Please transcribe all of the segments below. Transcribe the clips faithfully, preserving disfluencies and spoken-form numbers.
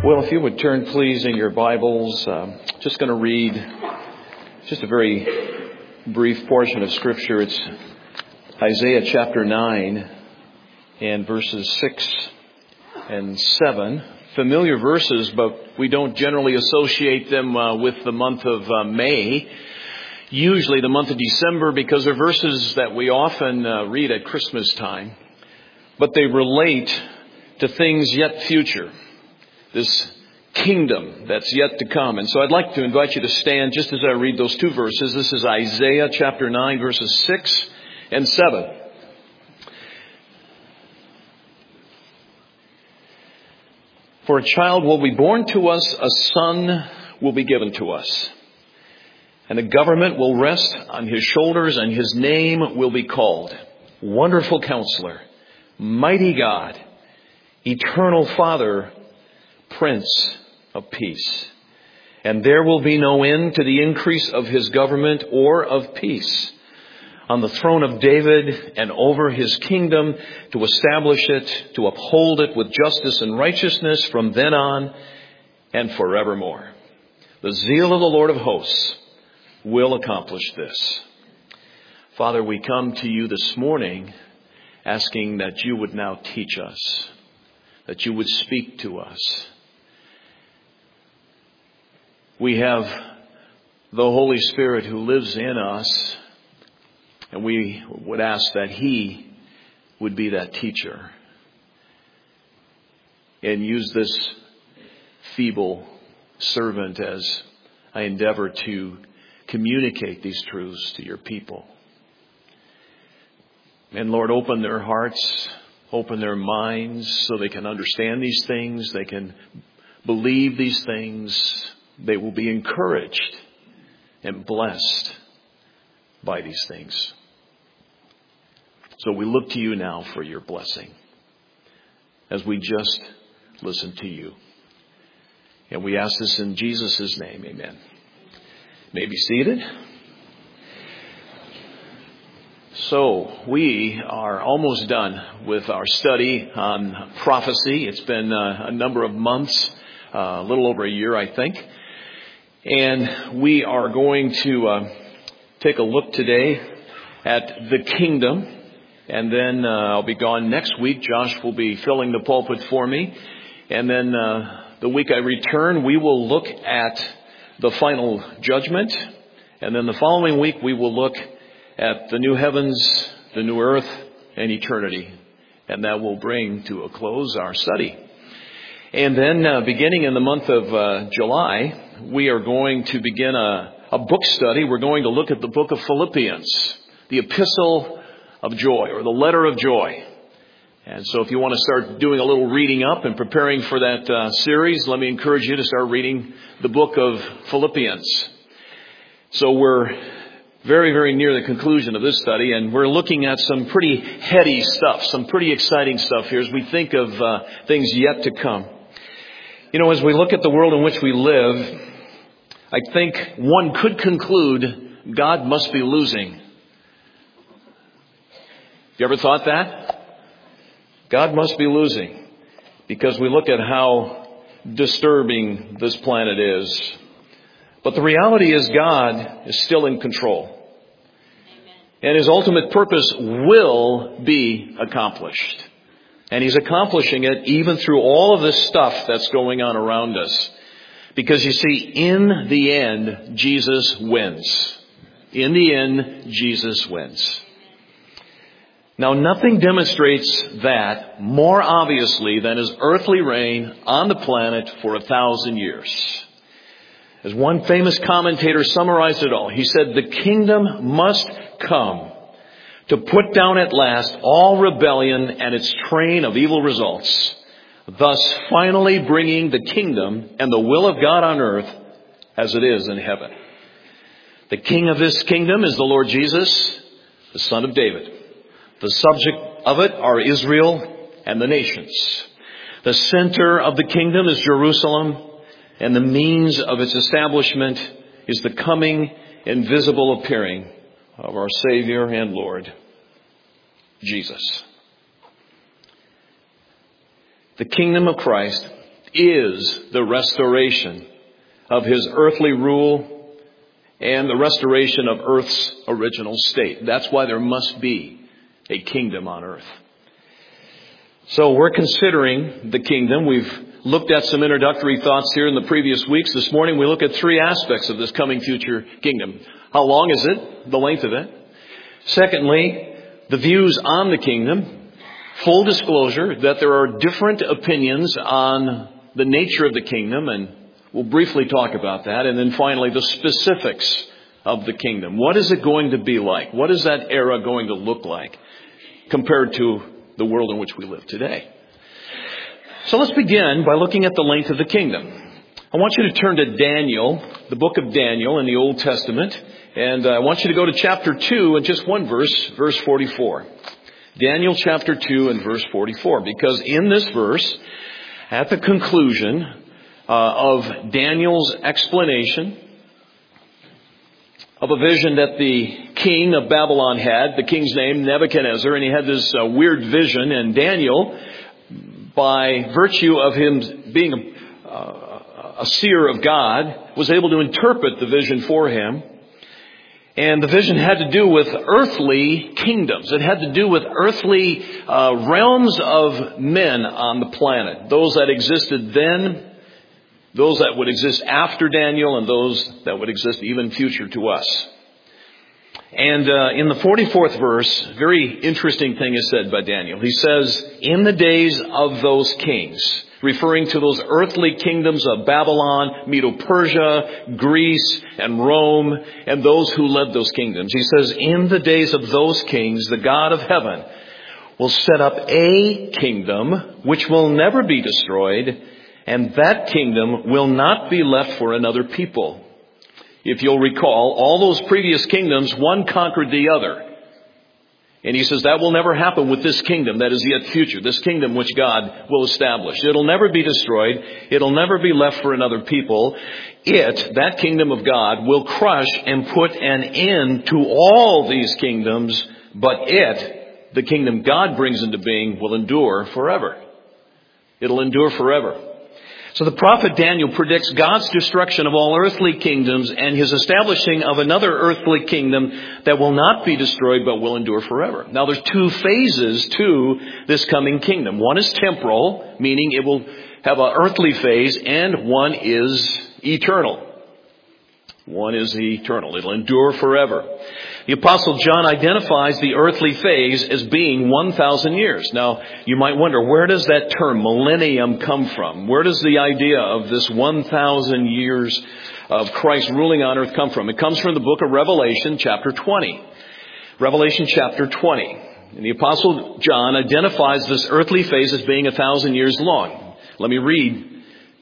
Well, if you would turn, please, in your Bibles, um, just going to read just a very brief portion of Scripture. It's Isaiah chapter nine and verses six and seven. Familiar verses, but we don't generally associate them uh, with the month of uh, May. Usually the month of December, because they're verses that we often uh, read at Christmas time. But they relate to things yet future. This kingdom that's yet to come. And so I'd like to invite you to stand just as I read those two verses. This is Isaiah chapter nine, verses six and seven. For a child will be born to us, a son will be given to us. And the government will rest on his shoulders, and his name will be called Wonderful Counselor, Mighty God, Eternal Father, Prince of Peace. And there will be no end to the increase of his government or of peace on the throne of David and over his kingdom, to establish it, to uphold it with justice and righteousness from then on and forevermore. The zeal of the Lord of hosts will accomplish this. Father, we come to you this morning asking that you would now teach us, that you would speak to us. We have the Holy Spirit who lives in us, and we would ask that he would be that teacher and use this feeble servant as I endeavor to communicate these truths to your people. And Lord, open their hearts, open their minds so they can understand these things, they can believe these things. They will be encouraged and blessed by these things. So we look to you now for your blessing as we just listen to you. And we ask this in Jesus' name. Amen. You may be seated. So we are almost done with our study on prophecy. It's been uh, a number of months, uh, a little over a year, I think. And we are going to uh, take a look today at the kingdom. And then uh, I'll be gone next week. Josh will be filling the pulpit for me. And then uh, the week I return, we will look at the final judgment. And then the following week, we will look at the new heavens, the new earth, and eternity. And that will bring to a close our study. And then uh, beginning in the month of uh, July, we are going to begin a, a book study. We're going to look at the book of Philippians, the epistle of joy, or the letter of joy. And so if you want to start doing a little reading up and preparing for that uh, series, let me encourage you to start reading the book of Philippians. So we're very, very near the conclusion of this study, and we're looking at some pretty heady stuff, some pretty exciting stuff here as we think of uh, things yet to come. You know, as we look at the world in which we live, I think one could conclude God must be losing. You ever thought that? God must be losing, because we look at how disturbing this planet is. But the reality is God is still in control. Amen. And his ultimate purpose will be accomplished. And he's accomplishing it even through all of this stuff that's going on around us. Because you see, in the end, Jesus wins. In the end, Jesus wins. Now, nothing demonstrates that more obviously than his earthly reign on the planet for a thousand years. As one famous commentator summarized it all, he said, the kingdom must come to put down at last all rebellion and its train of evil results, thus finally bringing the kingdom and the will of God on earth as it is in heaven. The king of this kingdom is the Lord Jesus, the Son of David. The subject of it are Israel and the nations. The center of the kingdom is Jerusalem, and the means of its establishment is the coming and visible appearing of our Savior and Lord, Jesus. The kingdom of Christ is the restoration of his earthly rule and the restoration of earth's original state. That's why there must be a kingdom on earth. So we're considering the kingdom. We've looked at some introductory thoughts here in the previous weeks. This morning we look at three aspects of this coming future kingdom. How long is it? The length of it. Secondly, the views on the kingdom. Full disclosure that there are different opinions on the nature of the kingdom, and we'll briefly talk about that. And then finally, the specifics of the kingdom. What is it going to be like? What is that era going to look like compared to the world in which we live today? So let's begin by looking at the length of the kingdom. I want you to turn to Daniel, the book of Daniel in the Old Testament. And I want you to go to chapter two and just one verse, verse forty-four. Daniel chapter two and verse forty-four. Because in this verse, at the conclusion uh, of Daniel's explanation of a vision that the king of Babylon had, the king's name, Nebuchadnezzar, and he had this uh, weird vision, and Daniel, by virtue of him being a, uh, a seer of God, was able to interpret the vision for him. And the vision had to do with earthly kingdoms. It had to do with earthly uh, realms of men on the planet. Those that existed then, those that would exist after Daniel, and those that would exist even future to us. And uh, in the forty-fourth verse, a very interesting thing is said by Daniel. He says, in the days of those kings, referring to those earthly kingdoms of Babylon, Medo-Persia, Greece, and Rome, and those who led those kingdoms. He says, in the days of those kings, the God of heaven will set up a kingdom which will never be destroyed, and that kingdom will not be left for another people. If you'll recall, all those previous kingdoms, one conquered the other. And he says that will never happen with this kingdom that is yet future, this kingdom which God will establish. It'll never be destroyed. It'll never be left for another people. It, that kingdom of God, will crush and put an end to all these kingdoms, but it, the kingdom God brings into being, will endure forever. It'll endure forever. So the prophet Daniel predicts God's destruction of all earthly kingdoms and his establishing of another earthly kingdom that will not be destroyed but will endure forever. Now there's two phases to this coming kingdom. One is temporal, meaning it will have an earthly phase, and one is eternal. One is eternal. It'll endure forever. The Apostle John identifies the earthly phase as being one thousand years. Now, you might wonder, where does that term millennium come from? Where does the idea of this one thousand years of Christ ruling on earth come from? It comes from the book of Revelation, chapter twenty. Revelation chapter twenty. And the Apostle John identifies this earthly phase as being a thousand years long. Let me read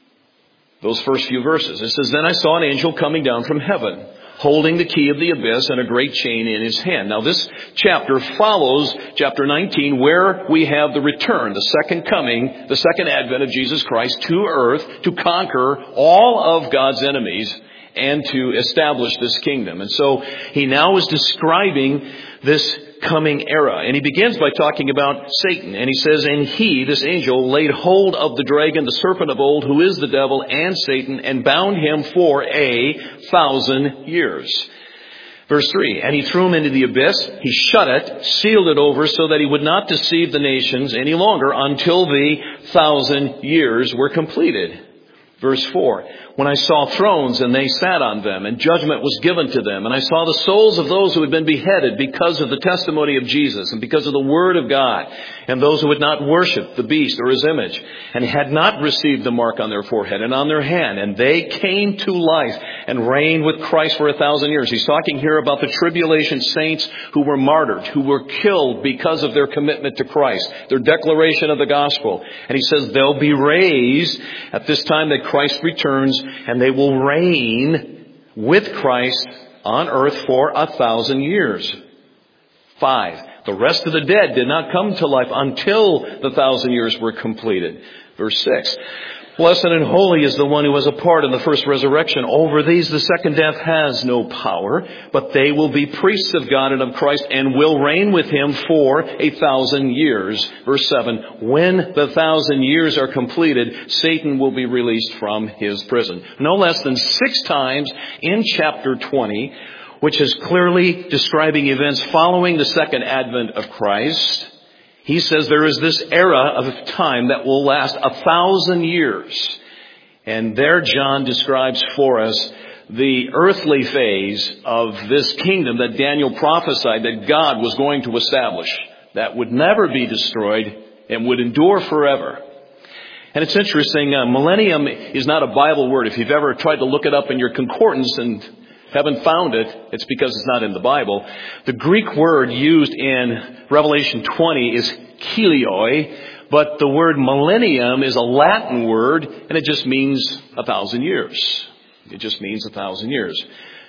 those first few verses. It says, then I saw an angel coming down from heaven, holding the key of the abyss and a great chain in his hand. Now this chapter follows chapter nineteen, where we have the return, the second coming, the second advent of Jesus Christ to earth to conquer all of God's enemies and to establish this kingdom. And so he now is describing this coming era. And he begins by talking about Satan. And he says, and he, this angel, laid hold of the dragon, the serpent of old, who is the devil and Satan, and bound him for a thousand years. Verse three, and he threw him into the abyss. He shut it, sealed it over so that he would not deceive the nations any longer until the thousand years were completed. Verse four, when I saw thrones and they sat on them, and judgment was given to them, and I saw the souls of those who had been beheaded because of the testimony of Jesus and because of the word of God, and those who had not worshipped the beast or his image, and had not received the mark on their forehead and on their hand, and they came to life and reigned with Christ for a thousand years. He's talking here about the tribulation saints who were martyred, who were killed because of their commitment to Christ, their declaration of the gospel. And he says they'll be raised at this time that Christ returns, and they will reign with Christ on earth for a thousand years. Five, the rest of the dead did not come to life until the thousand years were completed. Verse six, Blessed and holy is the one who has a part in the first resurrection. Over these the second death has no power, but they will be priests of God and of Christ and will reign with him for a thousand years. Verse seven, when the thousand years are completed, Satan will be released from his prison. No less than six times in chapter twenty, which is clearly describing events following the second advent of Christ, he says there is this era of time that will last a thousand years. And there John describes for us the earthly phase of this kingdom that Daniel prophesied that God was going to establish, that would never be destroyed and would endure forever. And it's interesting, uh, millennium is not a Bible word. If you've ever tried to look it up in your concordance and haven't found it, it's because it's not in the Bible. The Greek word used in Revelation twenty is kilioi, but the word millennium is a Latin word, and it just means a thousand years. It just means a thousand years.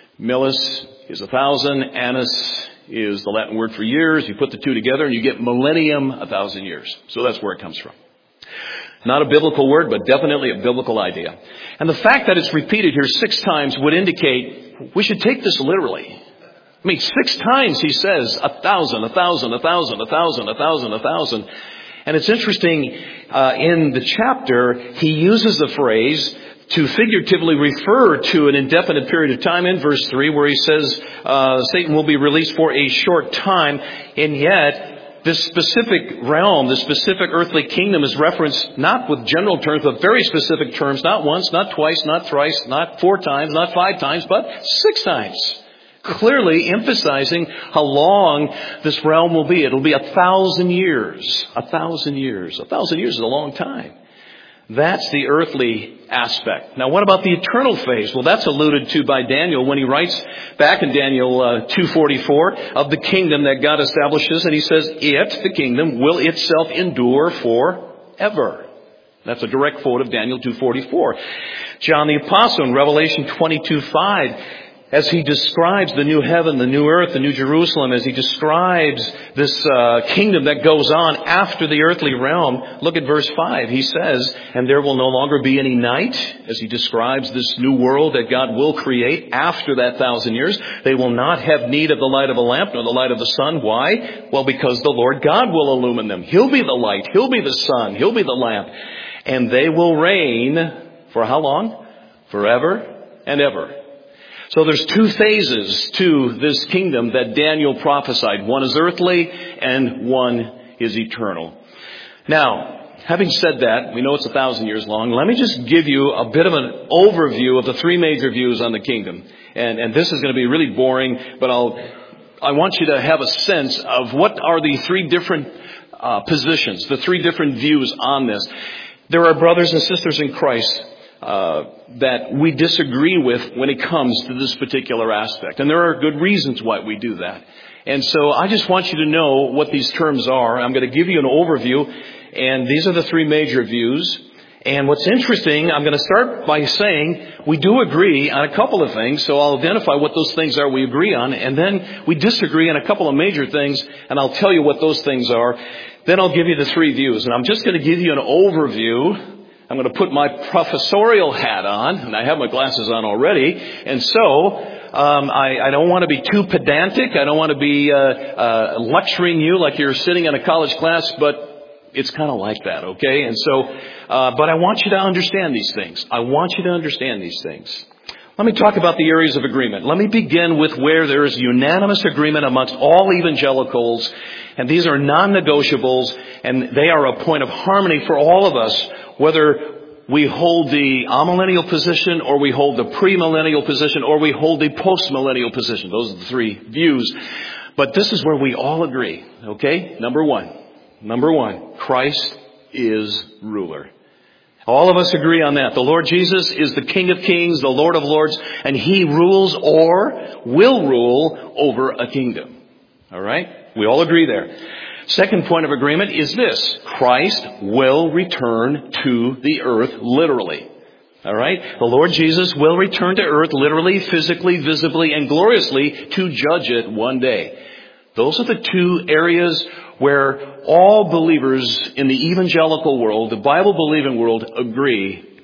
Millis is a thousand, annus is the Latin word for years. You put the two together and you get millennium, a thousand years. So that's where it comes from. Not a biblical word, but definitely a biblical idea. And the fact that it's repeated here six times would indicate we should take this literally. I mean, six times he says a thousand, a thousand, a thousand, a thousand, a thousand, a thousand. And it's interesting, uh, in the chapter, he uses the phrase to figuratively refer to an indefinite period of time in verse three, where he says uh, Satan will be released for a short time, and yet this specific realm, this specific earthly kingdom is referenced not with general terms, but very specific terms, not once, not twice, not thrice, not four times, not five times, but six times. Clearly emphasizing how long this realm will be. It'll be a thousand years. A thousand years. A thousand years is a long time. That's the earthly aspect. Now, what about the eternal phase? Well, that's alluded to by Daniel when he writes back in Daniel uh, two forty-four of the kingdom that God establishes. And he says, it, the kingdom, will itself endure forever. That's a direct quote of Daniel two forty-four. John the Apostle in Revelation twenty-two five, as he describes the new heaven, the new earth, the new Jerusalem, as he describes this uh, kingdom that goes on after the earthly realm, look at verse five. He says, and there will no longer be any night, as he describes this new world that God will create after that thousand years. They will not have need of the light of a lamp nor the light of the sun. Why? Well, because the Lord God will illumine them. He'll be the light. He'll be the sun. He'll be the lamp. And they will reign for how long? Forever and ever. So there's two phases to this kingdom that Daniel prophesied. One is earthly and one is eternal. Now, having said that, we know it's a thousand years long. Let me just give you a bit of an overview of the three major views on the kingdom. And, and this is going to be really boring, but I'll, I want you to have a sense of what are the three different uh, positions, the three different views on this. There are brothers and sisters in Christ Uh, that we disagree with when it comes to this particular aspect. And there are good reasons why we do that. And so I just want you to know what these terms are. I'm going to give you an overview, and these are the three major views. And what's interesting, I'm going to start by saying we do agree on a couple of things, so I'll identify what those things are we agree on, and then we disagree on a couple of major things, and I'll tell you what those things are. Then I'll give you the three views, and I'm just going to give you an overview. I'm going to put my professorial hat on, and I have my glasses on already. And so um, I, I don't want to be too pedantic. I don't want to be uh, uh, lecturing you like you're sitting in a college class, but it's kind of like that, okay? And so, uh, but I want you to understand these things. I want you to understand these things. Let me talk about the areas of agreement. Let me begin with where there is unanimous agreement amongst all evangelicals, and these are non-negotiables, and they are a point of harmony for all of us, whether we hold the amillennial position, or we hold the premillennial position, or we hold the postmillennial position. Those are the three views. But this is where we all agree, okay? Number one. Number one, Christ is ruler. All of us agree on that. The Lord Jesus is the King of Kings, the Lord of Lords, and He rules or will rule over a kingdom. All right? We all agree there. Second point of agreement is this. Christ will return to the earth literally. All right? The Lord Jesus will return to earth literally, physically, visibly, and gloriously to judge it one day. Those are the two areas where all believers in the evangelical world, the Bible-believing world, agree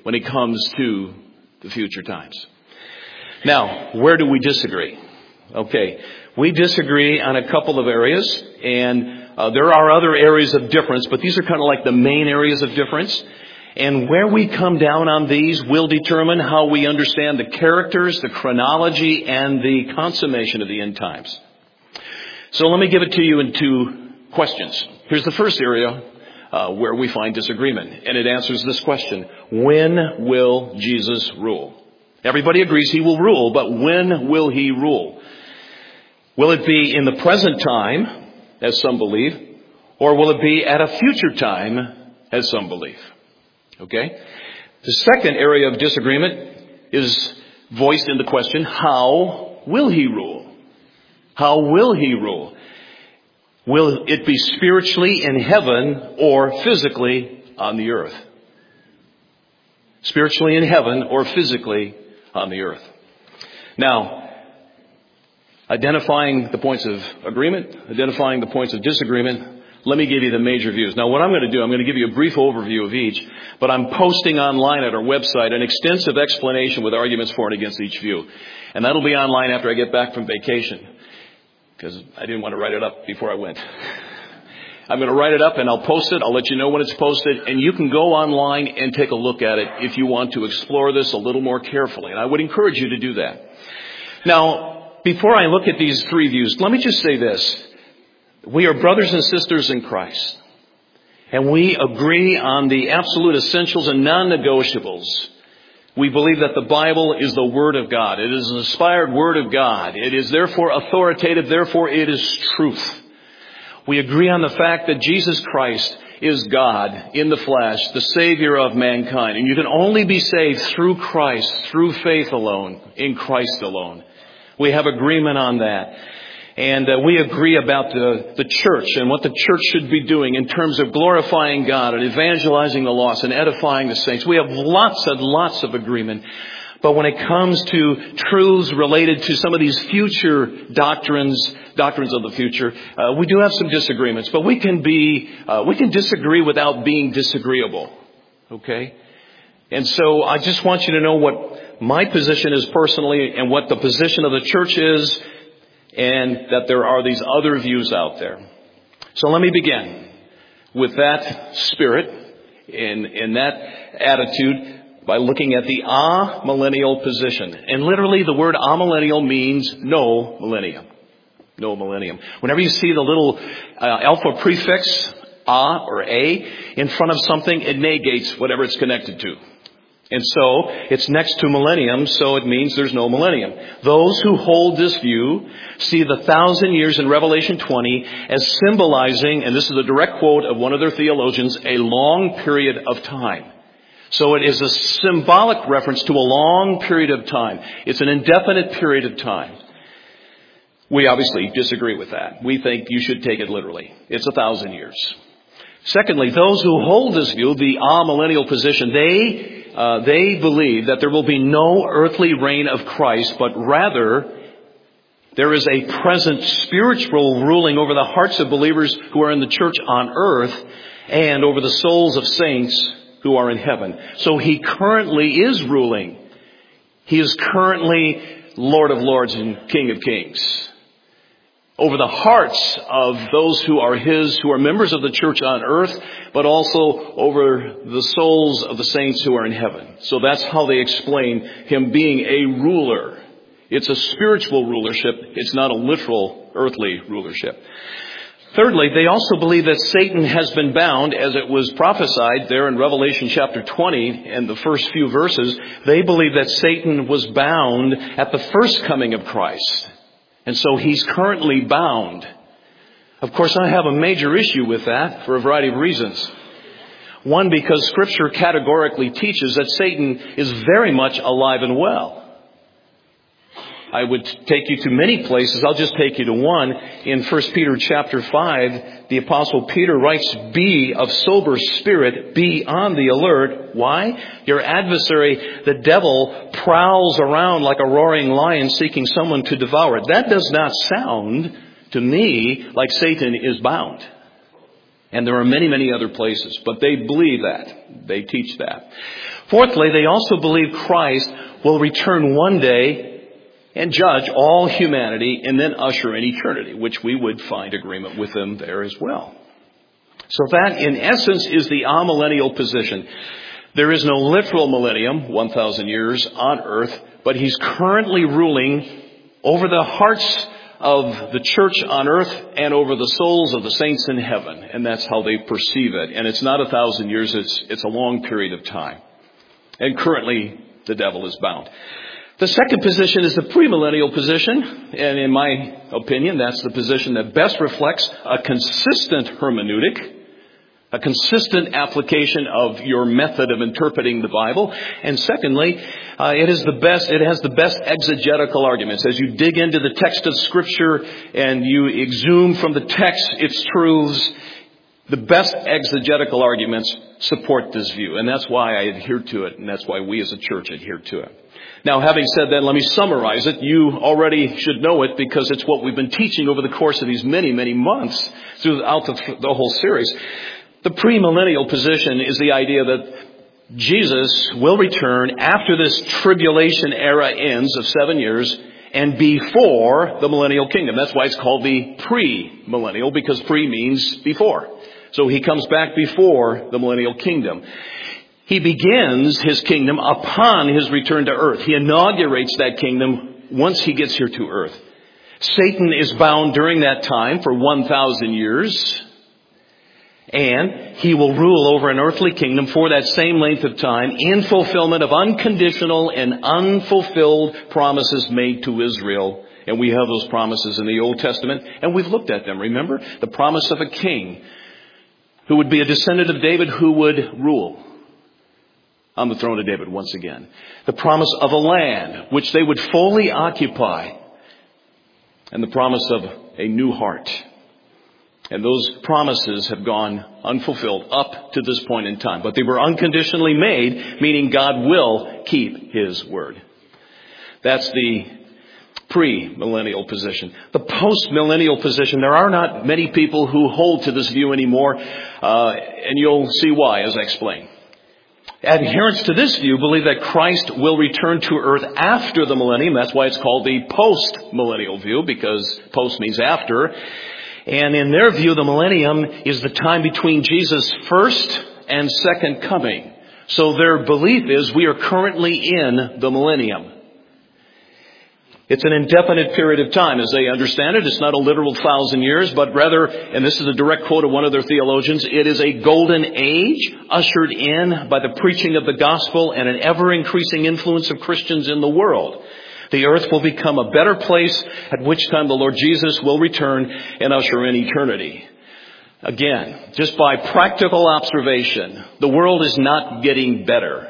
when it comes to the future times. Now, where do we disagree? Okay, we disagree on a couple of areas, and uh, there are other areas of difference, but these are kind of like the main areas of difference. And where we come down on these will determine how we understand the characters, the chronology, and the consummation of the end times. So let me give it to you in two questions. Here's the first area uh, where we find disagreement, and it answers this question: when will Jesus rule? Everybody agrees he will rule, but when will he rule? Will it be in the present time, as some believe, or will it be at a future time, as some believe? Okay? The second area of disagreement is voiced in the question, how will he rule? How will he rule? Will it be spiritually in heaven or physically on the earth? Spiritually in heaven or physically on the earth. Now, identifying the points of agreement, identifying the points of disagreement, let me give you the major views. Now, what I'm going to do, I'm going to give you a brief overview of each, but I'm posting online at our website an extensive explanation with arguments for and against each view. And that'll be online after I get back from vacation, because I didn't want to write it up before I went. I'm going to write it up and I'll post it. I'll let you know when it's posted, and you can go online and take a look at it if you want to explore this a little more carefully. And I would encourage you to do that. Now, before I look at these three views, let me just say this. We are brothers and sisters in Christ, and we agree on the absolute essentials and non-negotiables. We believe that the Bible is the Word of God. It is an inspired Word of God. It is therefore authoritative, therefore it is truth. We agree on the fact that Jesus Christ is God in the flesh, the Savior of mankind. And you can only be saved through Christ, through faith alone, in Christ alone. We have agreement on that. And uh, we agree about the, the church and what the church should be doing in terms of glorifying God and evangelizing the lost and edifying the saints. We have lots and lots of agreement. But when it comes to truths related to some of these future doctrines, doctrines of the future, uh, we do have some disagreements. But we can be, uh, we can disagree without being disagreeable. Okay? And so I just want you to know what my position is personally and what the position of the church is, and that there are these other views out there. So let me begin with that spirit and, and that attitude by looking at the amillennial position. And literally the word amillennial means no millennium. No millennium. Whenever you see the little uh, alpha prefix, a or a, in front of something, it negates whatever it's connected to. And so it's next to millennium, so it means there's no millennium. Those who hold this view see the thousand years in Revelation twenty as symbolizing, and this is a direct quote of one of their theologians, a long period of time. So it is a symbolic reference to a long period of time. It's an indefinite period of time. We obviously disagree with that. We think you should take it literally. It's a thousand years. Secondly, those who hold this view, the amillennial position, they uh, they believe that there will be no earthly reign of Christ, but rather there is a present spiritual ruling over the hearts of believers who are in the church on earth and over the souls of saints who are in heaven. So he currently is ruling. He is currently Lord of Lords and King of Kings over the hearts of those who are his, who are members of the church on earth, but also over the souls of the saints who are in heaven. So that's how they explain him being a ruler. It's a spiritual rulership. It's not a literal earthly rulership. Thirdly, they also believe that Satan has been bound, as it was prophesied there in Revelation chapter twenty and the first few verses. They believe that Satan was bound at the first coming of Christ. And so he's currently bound. Of course, I have a major issue with that for a variety of reasons. One, because Scripture categorically teaches that Satan is very much alive and well. I would take you to many places. I'll just take you to one. In First Peter chapter five, the Apostle Peter writes, "Be of sober spirit, be on the alert." Why? Your adversary, the devil, prowls around like a roaring lion seeking someone to devour. That does not sound to me like Satan is bound. And there are many, many other places, but they believe that. They teach that. Fourthly, they also believe Christ will return one day and judge all humanity and then usher in eternity, which we would find agreement with them there as well. So that, in essence, is the amillennial position. There is no literal millennium, one thousand years on earth, but he's currently ruling over the hearts of the church on earth and over the souls of the saints in heaven. And that's how they perceive it. And it's not a thousand years, it's, it's a long period of time. And currently, the devil is bound. The second position is the premillennial position. And in my opinion, that's the position that best reflects a consistent hermeneutic, a consistent application of your method of interpreting the Bible. And secondly, uh, it is the best, it has the best exegetical arguments. As you dig into the text of Scripture and you exhume from the text its truths, the best exegetical arguments support this view. And that's why I adhere to it, and that's why we as a church adhere to it. Now, having said that, let me summarize it. You already should know it because it's what we've been teaching over the course of these many, many months throughout the, the whole series. The premillennial position is the idea that Jesus will return after this tribulation era ends of seven years and before the millennial kingdom. That's why it's called the pre-millennial, because pre means before. So he comes back before the millennial kingdom. He begins his kingdom upon his return to earth. He inaugurates that kingdom once he gets here to earth. Satan is bound during that time for one thousand years. And he will rule over an earthly kingdom for that same length of time in fulfillment of unconditional and unfulfilled promises made to Israel. And we have those promises in the Old Testament, and we've looked at them, remember? The promise of a king who would be a descendant of David who would rule on the throne of David once again. The promise of a land which they would fully occupy. And the promise of a new heart. And those promises have gone unfulfilled up to this point in time. But they were unconditionally made, meaning God will keep His word. That's the pre-millennial position. The post-millennial position, there are not many people who hold to this view anymore. Uh, and you'll see why as I explain. Adherents to this view believe that Christ will return to earth after the millennium. That's why it's called the post-millennial view, because post means after. And in their view, the millennium is the time between Jesus' first and second coming. So their belief is we are currently in the millennium. It's an indefinite period of time, as they understand it. It's not a literal thousand years, but rather, and this is a direct quote of one of their theologians, it is a golden age ushered in by the preaching of the gospel and an ever-increasing influence of Christians in the world. The earth will become a better place, at which time the Lord Jesus will return and usher in eternity. Again, just by practical observation, the world is not getting better.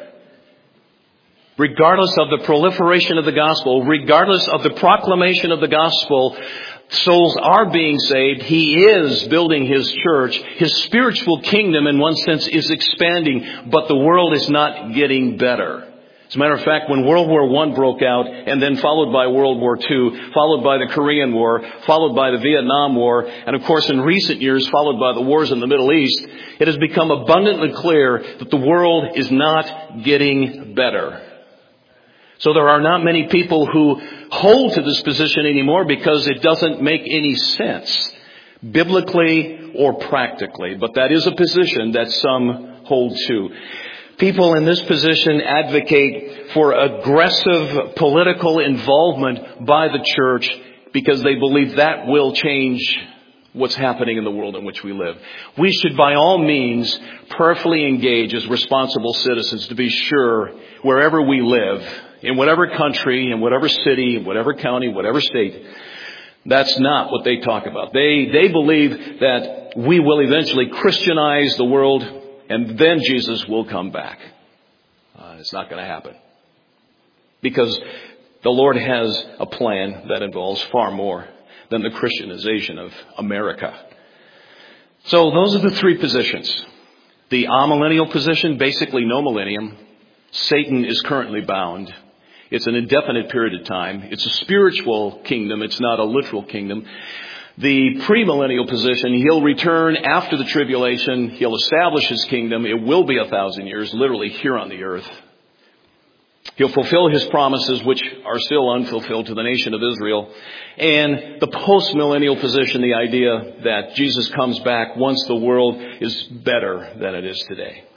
Regardless of the proliferation of the gospel, regardless of the proclamation of the gospel, souls are being saved. He is building His church. His spiritual kingdom, in one sense, is expanding, but the world is not getting better. As a matter of fact, when World War One broke out, and then followed by World War Two, followed by the Korean War, followed by the Vietnam War, and of course in recent years followed by the wars in the Middle East, it has become abundantly clear that the world is not getting better. So there are not many people who hold to this position anymore because it doesn't make any sense, biblically or practically. But that is a position that some hold to. People in this position advocate for aggressive political involvement by the church because they believe that will change what's happening in the world in which we live. We should by all means prayerfully engage as responsible citizens to be sure wherever we live, in whatever country, in whatever city, in whatever county, whatever state, that's not what they talk about. They, they believe that we will eventually Christianize the world and then Jesus will come back. Uh, it's not going to happen. Because the Lord has a plan that involves far more than the Christianization of America. So those are the three positions. The amillennial position, basically no millennium. Satan is currently bound. It's an indefinite period of time. It's a spiritual kingdom. It's not a literal kingdom. The premillennial position, he'll return after the tribulation. He'll establish his kingdom. It will be a thousand years, literally here on the earth. He'll fulfill his promises, which are still unfulfilled to the nation of Israel. And the postmillennial position, the idea that Jesus comes back once the world is better than it is today.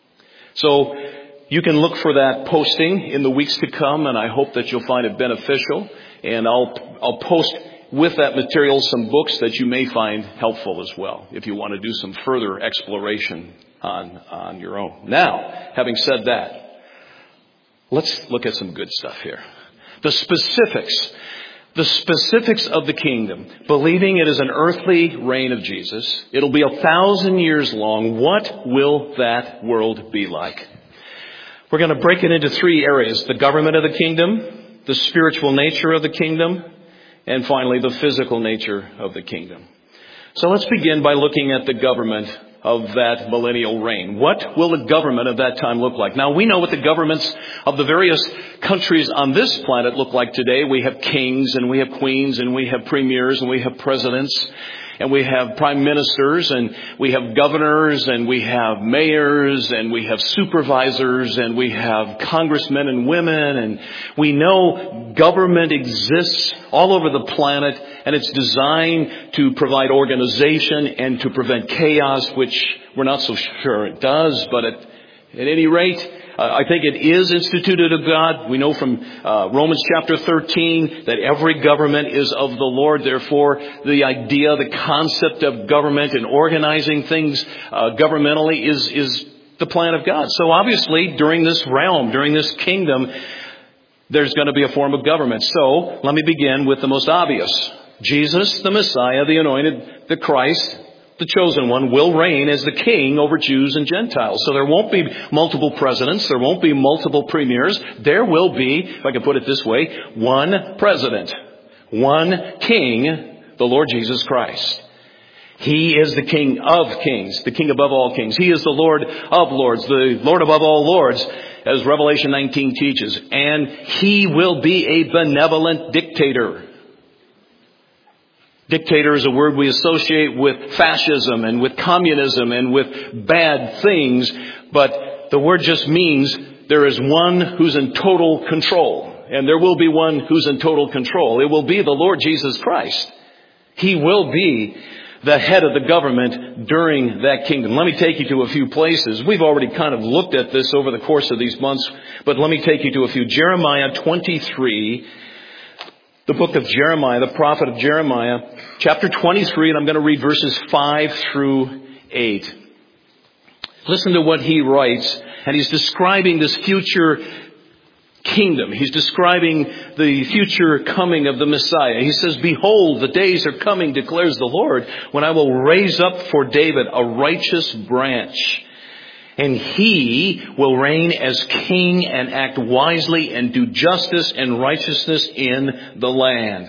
So you can look for that posting in the weeks to come, and I hope that you'll find it beneficial. And I'll, I'll post with that material some books that you may find helpful as well, if you want to do some further exploration on, on your own. Now, having said that, let's look at some good stuff here. The specifics. The specifics of the kingdom. Believing it is an earthly reign of Jesus. It'll be a thousand years long. What will that world be like? We're going to break it into three areas. The government of the kingdom, the spiritual nature of the kingdom, and finally, the physical nature of the kingdom. So let's begin by looking at the government of that millennial reign. What will the government of that time look like? Now, we know what the governments of the various countries on this planet look like today. We have kings, and we have queens, and we have premiers, and we have presidents, and we have prime ministers, and we have governors, and we have mayors, and we have supervisors, and we have congressmen and women, and we know government exists all over the planet, and it's designed to provide organization and to prevent chaos, which we're not so sure it does, but at, at any rate, Uh, I think it is instituted of God. We know from uh, Romans chapter thirteen that every government is of the Lord. Therefore, the idea, the concept of government and organizing things uh, governmentally is is the plan of God. So obviously, during this realm, during this kingdom, there's going to be a form of government. So let me begin with the most obvious. Jesus, the Messiah, the anointed, the Christ, the chosen one, will reign as the king over Jews and Gentiles. So there won't be multiple presidents. There won't be multiple premiers. There will be, if I can put it this way, one president, one king, the Lord Jesus Christ. He is the King of kings, the King above all kings. He is the Lord of lords, the Lord above all lords, as Revelation nineteen teaches. And he will be a benevolent dictator. Dictator is a word we associate with fascism and with communism and with bad things, but the word just means there is one who's in total control, and there will be one who's in total control. It will be the Lord Jesus Christ. He will be the head of the government during that kingdom. Let me take you to a few places. We've already kind of looked at this over the course of these months, but let me take you to a few. Jeremiah twenty-three. The book of Jeremiah, the prophet of Jeremiah, chapter twenty-three, and I'm going to read verses five through eight. Listen to what he writes, and he's describing this future kingdom. He's describing the future coming of the Messiah. He says, "Behold, the days are coming, declares the Lord, when I will raise up for David a righteous branch. And he will reign as king and act wisely and do justice and righteousness in the land."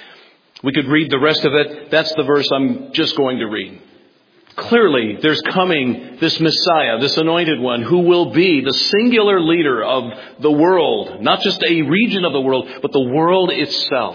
We could read the rest of it. That's the verse I'm just going to read. Clearly, there's coming this Messiah, this anointed one, who will be the singular leader of the world. Not just a region of the world, but the world itself.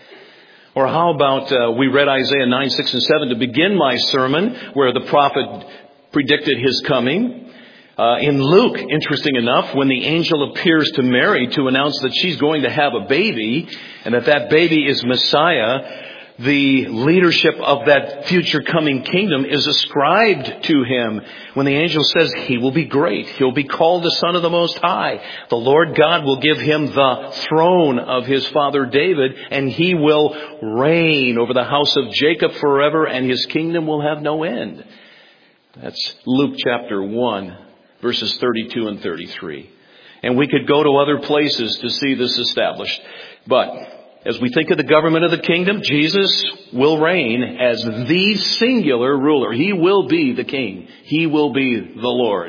Or how about, uh, we read Isaiah nine, six, and seven to begin my sermon, where the prophet predicted his coming. Uh, in Luke, interesting enough, when the angel appears to Mary to announce that she's going to have a baby and that that baby is Messiah, the leadership of that future coming kingdom is ascribed to him. When the angel says he will be great, he'll be called the Son of the Most High. The Lord God will give him the throne of his father David, and he will reign over the house of Jacob forever, and his kingdom will have no end. That's Luke chapter one. Verses thirty-two and thirty-three. And we could go to other places to see this established. But as we think of the government of the kingdom, Jesus will reign as the singular ruler. He will be the king. He will be the Lord.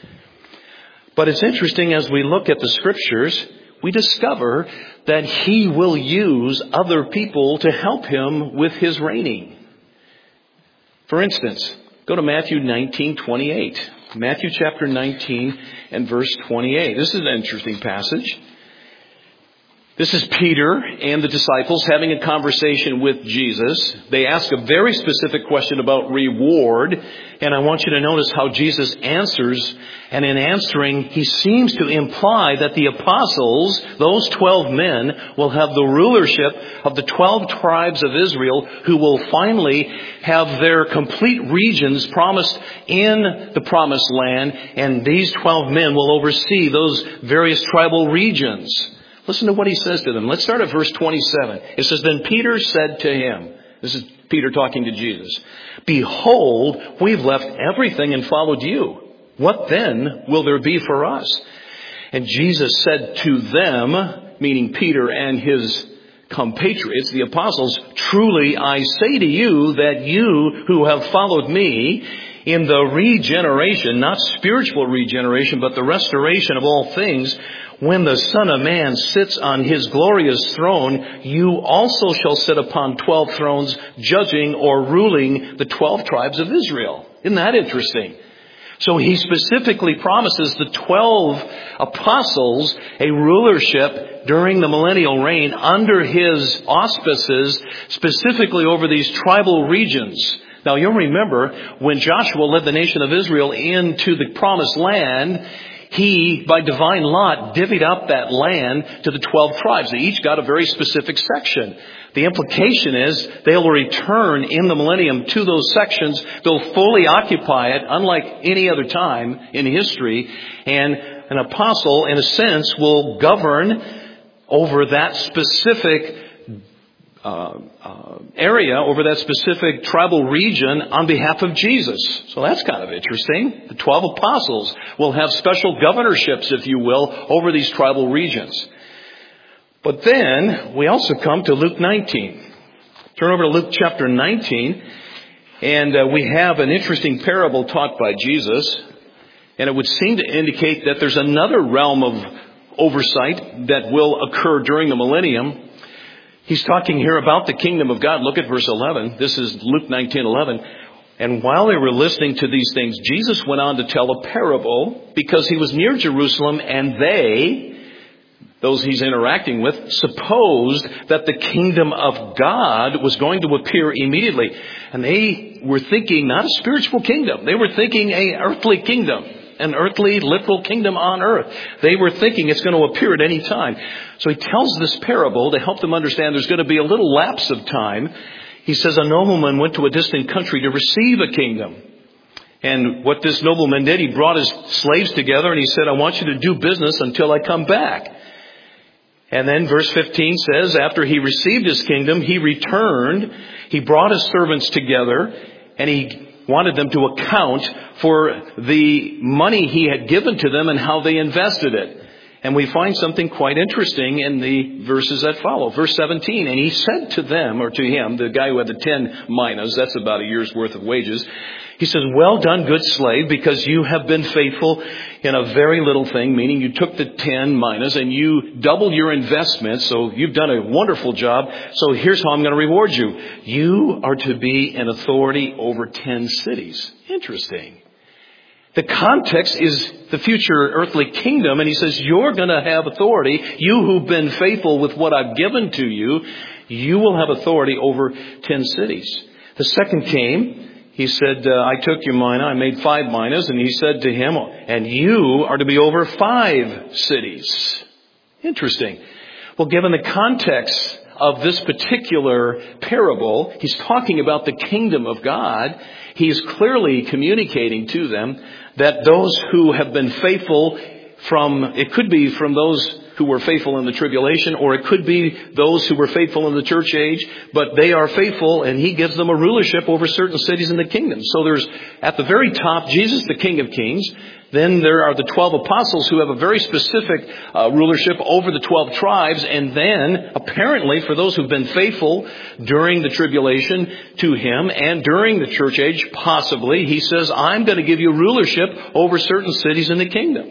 But it's interesting, as we look at the scriptures, we discover that he will use other people to help him with his reigning. For instance, go to Matthew nineteen twenty-eight. Matthew chapter nineteen and verse twenty-eight. This is an interesting passage. This is Peter and the disciples having a conversation with Jesus. They ask a very specific question about reward, and I want you to notice how Jesus answers. And in answering, he seems to imply that the apostles, those twelve men, will have the rulership of the twelve tribes of Israel, who will finally have their complete regions promised in the promised land, and these twelve men will oversee those various tribal regions. Listen to what he says to them. Let's start at verse twenty-seven. It says, "Then Peter said to him," this is Peter talking to Jesus, "Behold, we've left everything and followed you. What then will there be for us?" And Jesus said to them, meaning Peter and his compatriots, the apostles, "Truly I say to you that you who have followed me in the regeneration, not spiritual regeneration, but the restoration of all things, when the Son of Man sits on his glorious throne, you also shall sit upon twelve thrones, judging or ruling the twelve tribes of Israel." Isn't that interesting? So he specifically promises the twelve apostles a rulership during the millennial reign under his auspices, specifically over these tribal regions. Now you'll remember when Joshua led the nation of Israel into the promised land, he, by divine lot, divvied up that land to the twelve tribes. They each got a very specific section. The implication is they'll return in the millennium to those sections. They'll fully occupy it, unlike any other time in history. And an apostle, in a sense, will govern over that specific Uh, uh, area, over that specific tribal region on behalf of Jesus. So that's kind of interesting. The twelve apostles will have special governorships, if you will, over these tribal regions. But then we also come to Luke nineteen. Turn over to Luke chapter nineteen, and uh, we have an interesting parable taught by Jesus, and it would seem to indicate that there's another realm of oversight that will occur during the millennium. He's talking here about the kingdom of God. Look at verse eleven. This is Luke nineteen eleven. "And while they were listening to these things, Jesus went on to tell a parable because he was near Jerusalem, and they," those he's interacting with, "supposed that the kingdom of God was going to appear immediately." And they were thinking not a spiritual kingdom. They were thinking a earthly kingdom. An earthly, literal kingdom on earth. They were thinking it's going to appear at any time. So he tells this parable to help them understand there's going to be a little lapse of time. He says a nobleman went to a distant country to receive a kingdom. And what this nobleman did, he brought his slaves together and he said, "I want you to do business until I come back." And then verse fifteen says, after he received his kingdom, he returned. He brought his servants together and he wanted them to account for the money he had given to them and how they invested it. And we find something quite interesting in the verses that follow. Verse seventeen, "And he said to them," or to him, the guy who had the ten minas, that's about a year's worth of wages. He says, "Well done, good slave, because you have been faithful in a very little thing," meaning you took the ten minas and you doubled your investment. So you've done a wonderful job. So here's how I'm going to reward you. You are to be an authority over ten cities. Interesting. The context is the future earthly kingdom. And he says, you're going to have authority. You who've been faithful with what I've given to you, you will have authority over ten cities. The second came. He said, uh, "I took your mina, I made five minas." And he said to him, "And you are to be over five cities." Interesting. Well, given the context of this particular parable, he's talking about the kingdom of God. He's clearly communicating to them that those who have been faithful from, it could be from those who were faithful in the tribulation, or it could be those who were faithful in the church age, but they are faithful and he gives them a rulership over certain cities in the kingdom. So there's at the very top, Jesus, the King of Kings. Then there are the twelve apostles who have a very specific uh, rulership over the twelve tribes. And then apparently for those who've been faithful during the tribulation to him and during the church age, possibly, he says, I'm going to give you rulership over certain cities in the kingdom.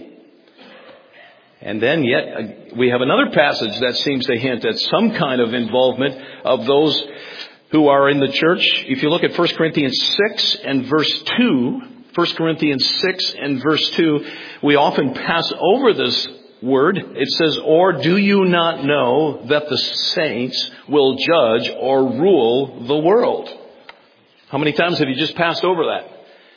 And then yet uh, we have another passage that seems to hint at some kind of involvement of those who are in the church. If you look at First Corinthians six and verse two, First Corinthians six and verse two, we often pass over this word. It says, or do you not know that the saints will judge or rule the world? How many times have you just passed over that?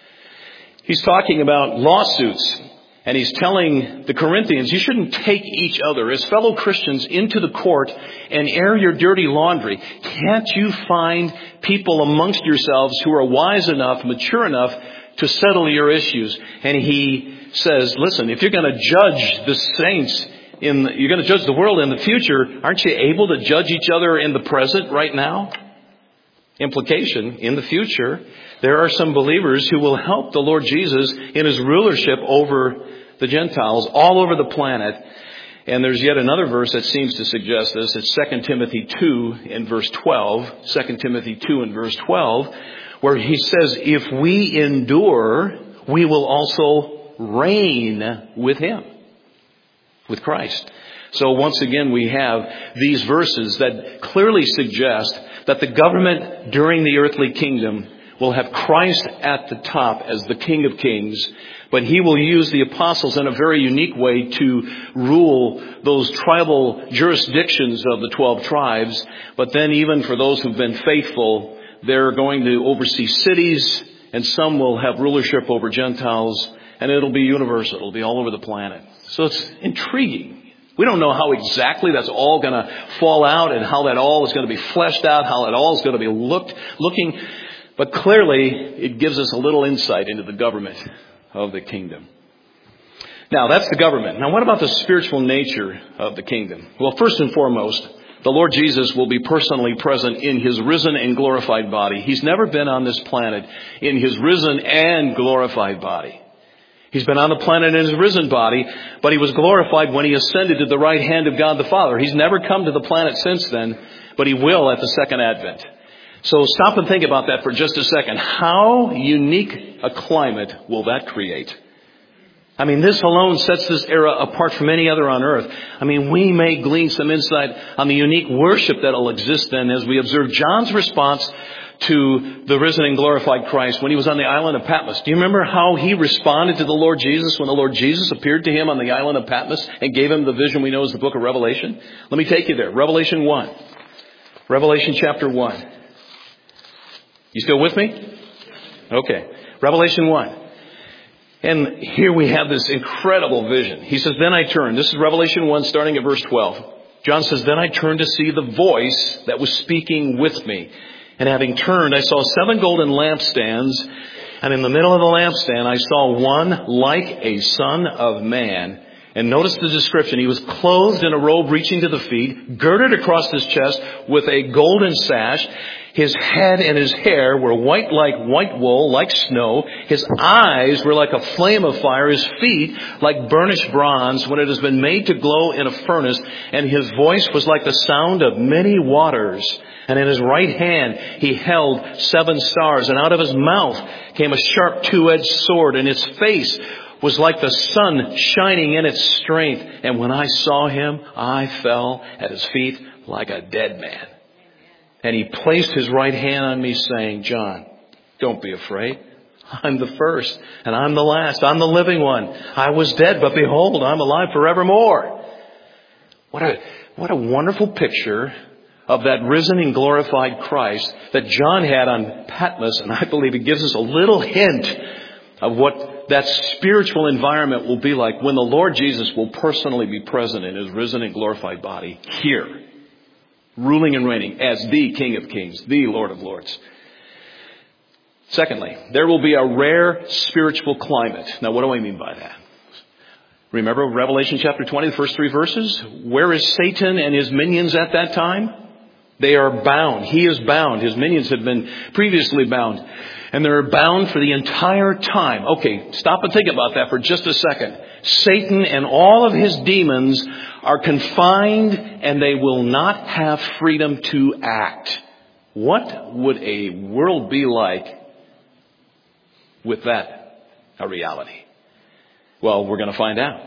He's talking about lawsuits. And he's telling the Corinthians, you shouldn't take each other as fellow Christians into the court and air your dirty laundry. Can't you find people amongst yourselves who are wise enough, mature enough to settle your issues? And he says, listen, if you're going to judge the saints, in the, you're going to judge the world in the future, aren't you able to judge each other in the present right now? Implication, in the future, there are some believers who will help the Lord Jesus in His rulership over the Gentiles all over the planet. And there's yet another verse that seems to suggest this. It's Second Timothy two in verse twelve. Second Timothy two in verse twelve, where he says, if we endure, we will also reign with Him, with Christ. So once again, we have these verses that clearly suggest that the government during the earthly kingdom will have Christ at the top as the King of Kings, but He will use the apostles in a very unique way to rule those tribal jurisdictions of the twelve tribes. But then even for those who've been faithful, they're going to oversee cities, and some will have rulership over Gentiles, and it'll be universal. It'll be all over the planet. So it's intriguing. We don't know how exactly that's all going to fall out and how that all is going to be fleshed out, how it all is going to be looked, looking. But clearly, it gives us a little insight into the government of the kingdom. Now, that's the government. Now, what about the spiritual nature of the kingdom? Well, first and foremost, the Lord Jesus will be personally present in His risen and glorified body. He's never been on this planet in His risen and glorified body. He's been on the planet in His risen body, but He was glorified when He ascended to the right hand of God the Father. He's never come to the planet since then, but He will at the second advent. So stop and think about that for just a second. How unique a climate will that create? I mean, this alone sets this era apart from any other on earth. I mean, we may glean some insight on the unique worship that will exist then as we observe John's response to the risen and glorified Christ when he was on the island of Patmos. Do you remember how he responded to the Lord Jesus when the Lord Jesus appeared to him on the island of Patmos and gave him the vision we know as the book of Revelation? Let me take you there. Revelation one. Revelation chapter one. You still with me? Okay. Revelation one. And here we have this incredible vision. He says, then I turned. This is Revelation one, starting at verse twelve. John says, then I turned to see the voice that was speaking with me. And having turned, I saw seven golden lampstands. And in the middle of the lampstand, I saw one like a son of man. And notice the description. He was clothed in a robe reaching to the feet, girded across his chest with a golden sash. His head and his hair were white like white wool, like snow. His eyes were like a flame of fire. His feet like burnished bronze when it has been made to glow in a furnace. And his voice was like the sound of many waters. And in his right hand he held seven stars. And out of his mouth came a sharp two-edged sword. And his face was like the sun shining in its strength. And when I saw him, I fell at his feet like a dead man. And he placed his right hand on me, saying, John, don't be afraid. I'm the first and I'm the last. I'm the living one. I was dead, but behold, I'm alive forevermore. What a, what a wonderful picture of that risen and glorified Christ that John had on Patmos. And I believe it gives us a little hint of what that spiritual environment will be like when the Lord Jesus will personally be present in His risen and glorified body here, ruling and reigning as the King of Kings, the Lord of Lords. Secondly, there will be a rare spiritual climate. Now, what do I mean by that? Remember Revelation chapter twenty, the first three verses? Where is Satan and his minions at that time? They are bound. He is bound. His minions have been previously bound. And they're bound for the entire time. Okay, stop and think about that for just a second. Satan and all of his demons are confined and they will not have freedom to act. What would a world be like with that a reality? Well, we're going to find out.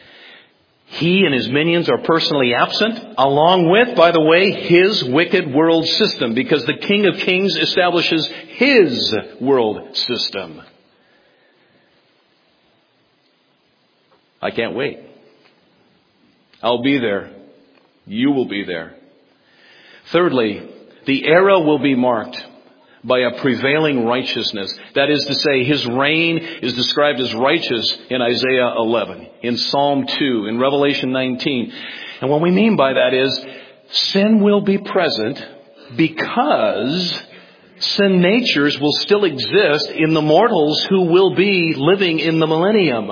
He and his minions are personally absent, along with, by the way, his wicked world system, because the King of Kings establishes his world system. I can't wait. I'll be there. You will be there. Thirdly, the era will be marked by a prevailing righteousness. That is to say, his reign is described as righteous in Isaiah eleven, in Psalm two, in Revelation nineteen. And what we mean by that is sin will be present because sin natures will still exist in the mortals who will be living in the millennium.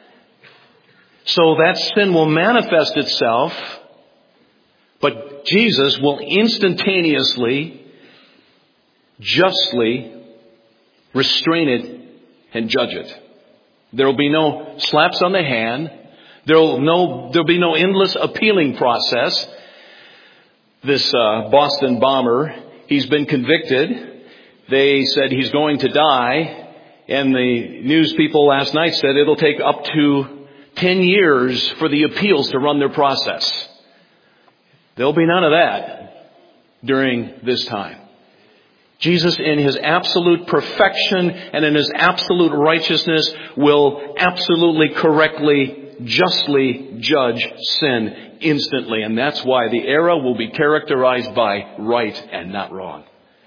So that sin will manifest itself, but Jesus will instantaneously, justly restrain it and judge it. There will be no slaps on the hand. There will no, there'll be no endless appealing process. This uh, Boston bomber, he's been convicted. They said he's going to die. And the news people last night said it'll take up to ten years for the appeals to run their process. There'll be none of that during this time. Jesus, in his absolute perfection and in his absolute righteousness, will absolutely correctly, justly judge sin instantly. And that's why the era will be characterized by right and not wrong.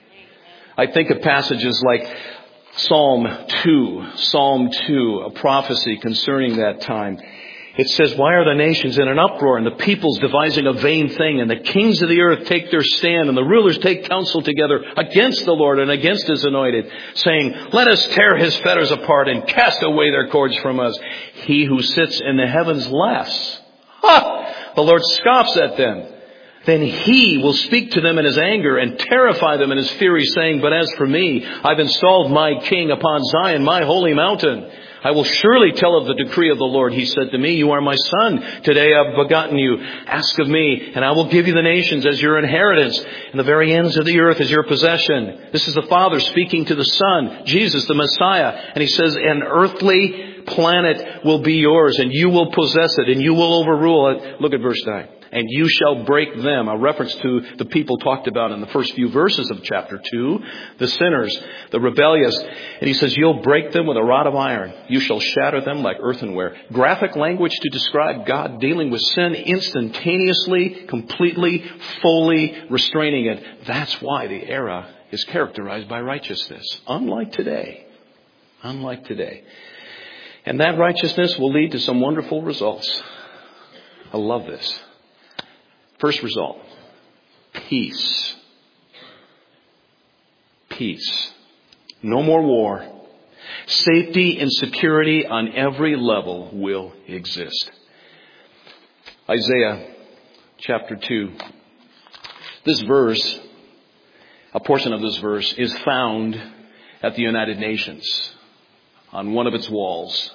I think of passages like Psalm two, Psalm two, a prophecy concerning that time. It says, why are the nations in an uproar and the peoples devising a vain thing, and the kings of the earth take their stand and the rulers take counsel together against the Lord and against his anointed, saying, let us tear his fetters apart and cast away their cords from us. He who sits in the heavens laughs. Ha! The Lord scoffs at them. Then he will speak to them in his anger and terrify them in his fury, saying, but as for me, I've installed my king upon Zion, my holy mountain. I will surely tell of the decree of the Lord. He said to me, you are my son. Today I've begotten you. Ask of me, and I will give you the nations as your inheritance, and the very ends of the earth as your possession. This is the Father speaking to the Son, Jesus, the Messiah. And he says, an earthly planet will be yours, and you will possess it, and you will overrule it. Look at verse nine. And you shall break them, a reference to the people talked about in the first few verses of chapter two, the sinners, the rebellious. And he says, you'll break them with a rod of iron. You shall shatter them like earthenware. Graphic language to describe God dealing with sin instantaneously, completely, fully restraining it. That's why the era is characterized by righteousness. Unlike today. Unlike today. And that righteousness will lead to some wonderful results. I love this. First result, peace. Peace. No more war. Safety and security on every level will exist. Isaiah chapter two. This verse, a portion of this verse, is found at the United Nations on one of its walls.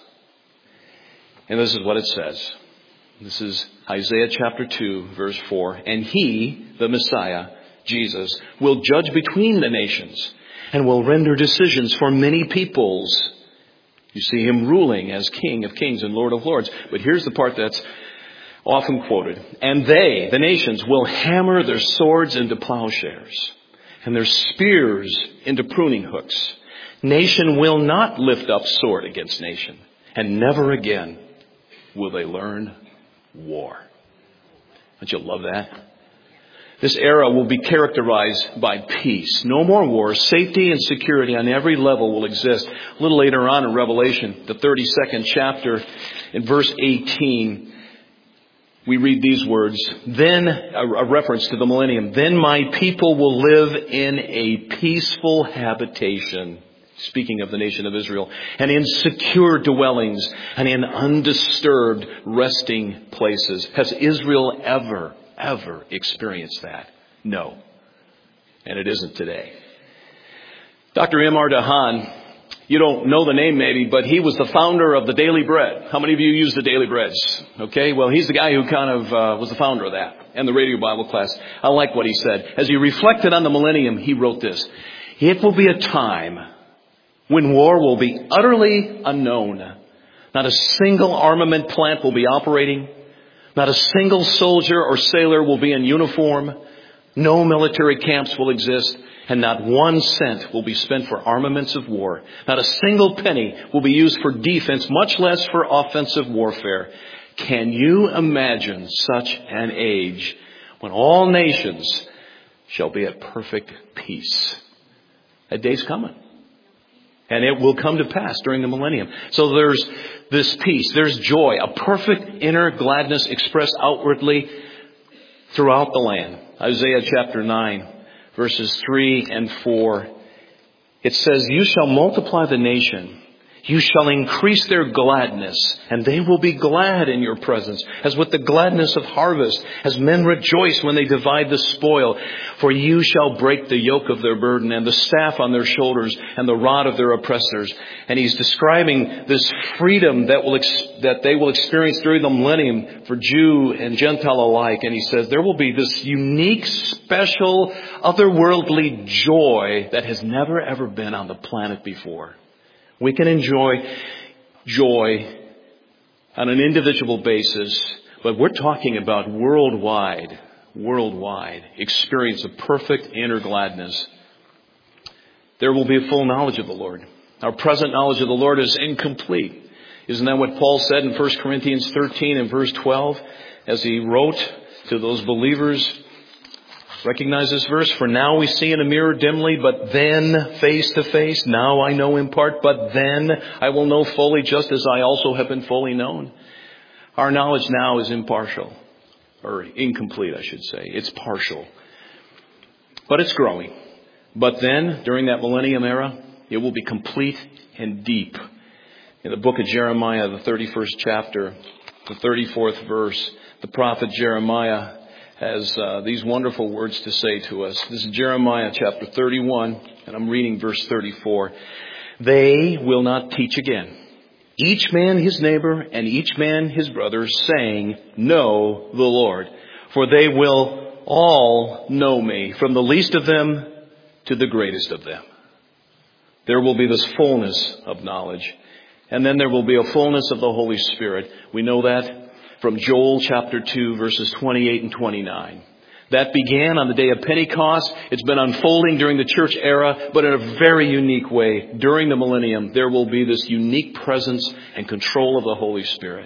And this is what it says. This is Isaiah chapter two, verse four. And he, the Messiah, Jesus, will judge between the nations and will render decisions for many peoples. You see him ruling as King of Kings and Lord of Lords. But here's the part that's often quoted. And they, the nations, will hammer their swords into plowshares and their spears into pruning hooks. Nation will not lift up sword against nation, and never again will they learn war. Don't you love that? This era will be characterized by peace. No more war. Safety and security on every level will exist. A little later on in Revelation, the thirty-second chapter, in verse eighteen, we read these words. Then, a reference to the millennium, then my people will live in a peaceful habitation. Speaking of the nation of Israel, and in secure dwellings and in undisturbed resting places. Has Israel ever, ever experienced that? No. And it isn't today. Doctor M R DeHaan, you don't know the name maybe, but he was the founder of the Daily Bread. How many of you use the Daily Breads? Okay, well, he's the guy who kind of uh, was the founder of that and the radio Bible class. I like what he said. As he reflected on the millennium, he wrote this. It will be a time when war will be utterly unknown. Not a single armament plant will be operating. Not a single soldier or sailor will be in uniform. No military camps will exist. And not one cent will be spent for armaments of war. Not a single penny will be used for defense, much less for offensive warfare. Can you imagine such an age when all nations shall be at perfect peace? That day's coming. And it will come to pass during the millennium. So there's this peace. There's joy. A perfect inner gladness expressed outwardly throughout the land. Isaiah chapter nine, verses three and four. It says, you shall multiply the nation. You shall increase their gladness, and they will be glad in your presence, as with the gladness of harvest, as men rejoice when they divide the spoil. For you shall break the yoke of their burden, and the staff on their shoulders, and the rod of their oppressors. And he's describing this freedom that will ex- that they will experience during the millennium for Jew and Gentile alike. And he says there will be this unique, special, otherworldly joy that has never ever been on the planet before. We can enjoy joy on an individual basis, but we're talking about worldwide, worldwide experience of perfect inner gladness. There will be a full knowledge of the Lord. Our present knowledge of the Lord is incomplete. Isn't that what Paul said in First Corinthians thirteen and verse twelve as he wrote to those believers? Recognize this verse? For now we see in a mirror dimly, but then face to face. Now I know in part, but then I will know fully, just as I also have been fully known. Our knowledge now is impartial, or incomplete, I should say. It's partial. But it's growing. But then, during that millennium era, it will be complete and deep. In the book of Jeremiah, the thirty-first chapter, the thirty-fourth verse, the prophet Jeremiah has uh, these wonderful words to say to us. This is Jeremiah chapter thirty-one, and I'm reading verse thirty-four. They will not teach again, each man his neighbor and each man his brother, saying, know the Lord. For they will all know me, from the least of them to the greatest of them. There will be this fullness of knowledge. And then there will be a fullness of the Holy Spirit. We know that from Joel chapter two, verses twenty-eight and twenty-nine. That began on the day of Pentecost. It's been unfolding during the church era, but in a very unique way. During the millennium, there will be this unique presence and control of the Holy Spirit.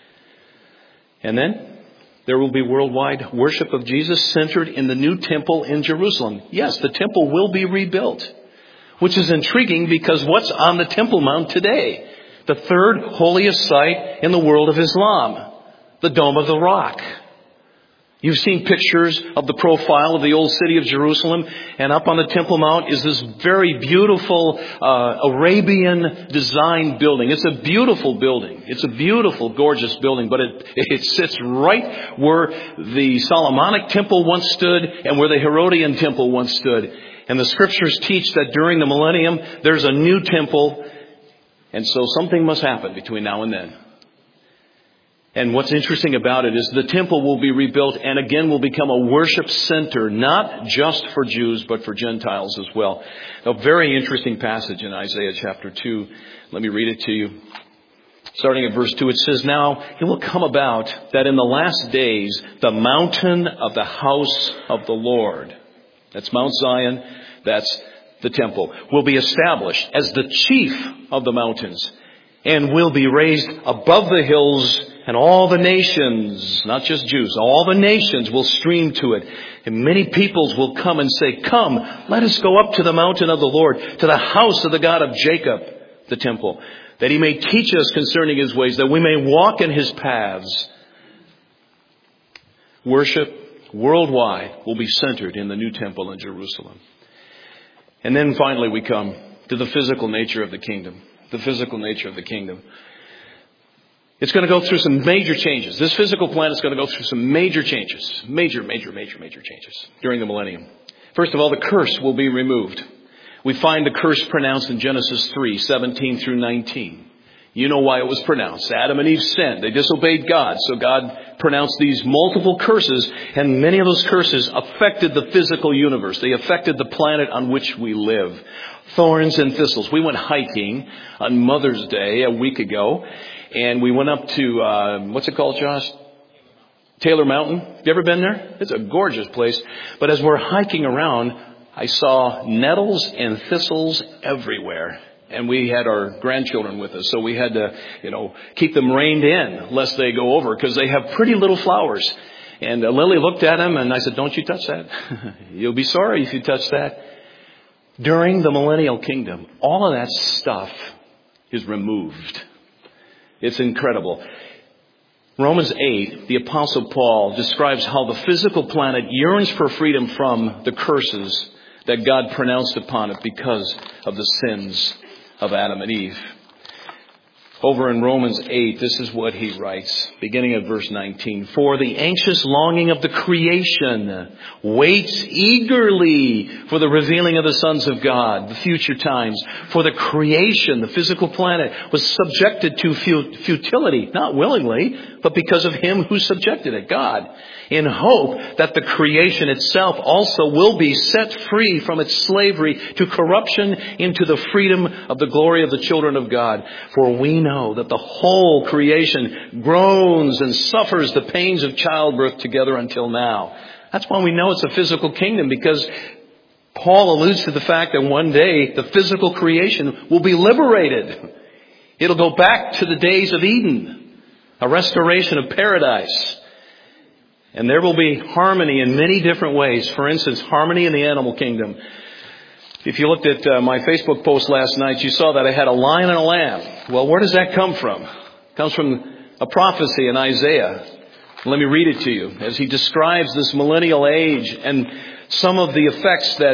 And then there will be worldwide worship of Jesus centered in the new temple in Jerusalem. Yes, the temple will be rebuilt, which is intriguing because what's on the Temple Mount today? The third holiest site in the world of Islam. The Dome of the Rock. You've seen pictures of the profile of the old city of Jerusalem, and up on the Temple Mount is this very beautiful uh, Arabian design building. It's a beautiful building. It's a beautiful, gorgeous building, but it, it sits right where the Solomonic temple once stood and where the Herodian temple once stood. And the scriptures teach that during the millennium, there's a new temple, and so something must happen between now and then. And what's interesting about it is the temple will be rebuilt and again will become a worship center, not just for Jews, but for Gentiles as well. A very interesting passage in Isaiah chapter two. Let me read it to you. Starting at verse two, it says, now it will come about that in the last days, the mountain of the house of the Lord, that's Mount Zion, that's the temple, will be established as the chief of the mountains and will be raised above the hills. And all the nations, not just Jews, all the nations will stream to it. And many peoples will come and say, come, let us go up to the mountain of the Lord, to the house of the God of Jacob, the temple, that he may teach us concerning his ways, that we may walk in his paths. Worship worldwide will be centered in the new temple in Jerusalem. And then finally we come to the physical nature of the kingdom. The physical nature of the kingdom. It's going to go through some major changes. This physical planet is going to go through some major changes. Major, major, major, major changes during the millennium. First of all, the curse will be removed. We find the curse pronounced in Genesis three, seventeen through nineteen. You know why it was pronounced. Adam and Eve sinned. They disobeyed God. So God pronounced these multiple curses, and many of those curses affected the physical universe. They affected the planet on which we live. Thorns and thistles. We went hiking on Mother's Day a week ago, and we went up to, uh, what's it called, Josh? Taylor Mountain. Have you ever been there? It's a gorgeous place. But as we're hiking around, I saw nettles and thistles everywhere. And we had our grandchildren with us, so we had to, you know, keep them reined in lest they go over, because they have pretty little flowers. And uh, Lily looked at them, and I said, don't you touch that. You'll be sorry if you touch that. During the millennial kingdom, all of that stuff is removed. It's incredible. Romans eight, the Apostle Paul describes how the physical planet yearns for freedom from the curses that God pronounced upon it because of the sins of Adam and Eve. Over in Romans eight, this is what he writes, beginning at verse nineteen. For the anxious longing of the creation waits eagerly for the revealing of the sons of God, the future times. For the creation, the physical planet, was subjected to futility, not willingly, but because of him who subjected it, God, in hope that the creation itself also will be set free from its slavery to corruption into the freedom of the glory of the children of God. For we know that the whole creation groans and suffers the pains of childbirth together until now. That's why we know it's a physical kingdom, because Paul alludes to the fact that one day the physical creation will be liberated. It'll go back to the days of Eden, a restoration of paradise. And there will be harmony in many different ways. For instance, harmony in the animal kingdom. If you looked at uh, my Facebook post last night, you saw that I had a lion and a lamb. Well, where does that come from? It comes from a prophecy in Isaiah. Let me read it to you as he describes this millennial age and some of the effects that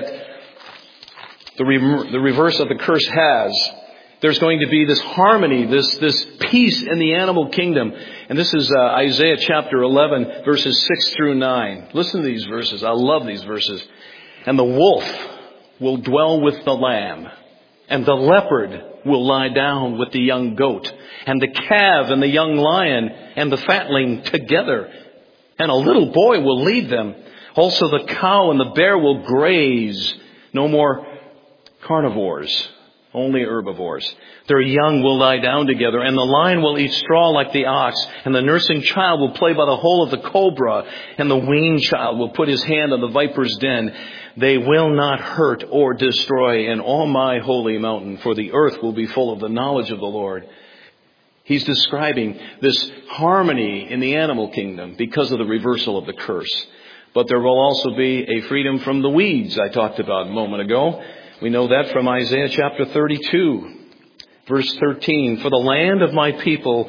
the, re- the reverse of the curse has. There's going to be this harmony, this, this peace in the animal kingdom. And this is uh, Isaiah chapter eleven, verses six through nine. Listen to these verses. I love these verses. And the wolf will dwell with the lamb, and the leopard will lie down with the young goat, and the calf and the young lion and the fatling together, and a little boy will lead them. Also the cow and the bear will graze. No more carnivores, only herbivores. Their young will lie down together, and the lion will eat straw like the ox, and the nursing child will play by the hole of the cobra, and the weaned child will put his hand on the viper's den. They will not hurt or destroy in all my holy mountain, for the earth will be full of the knowledge of the Lord. He's describing this harmony in the animal kingdom because of the reversal of the curse. But there will also be a freedom from the weeds I talked about a moment ago. We know that from Isaiah chapter thirty-two, verse thirteen. For the land of my people,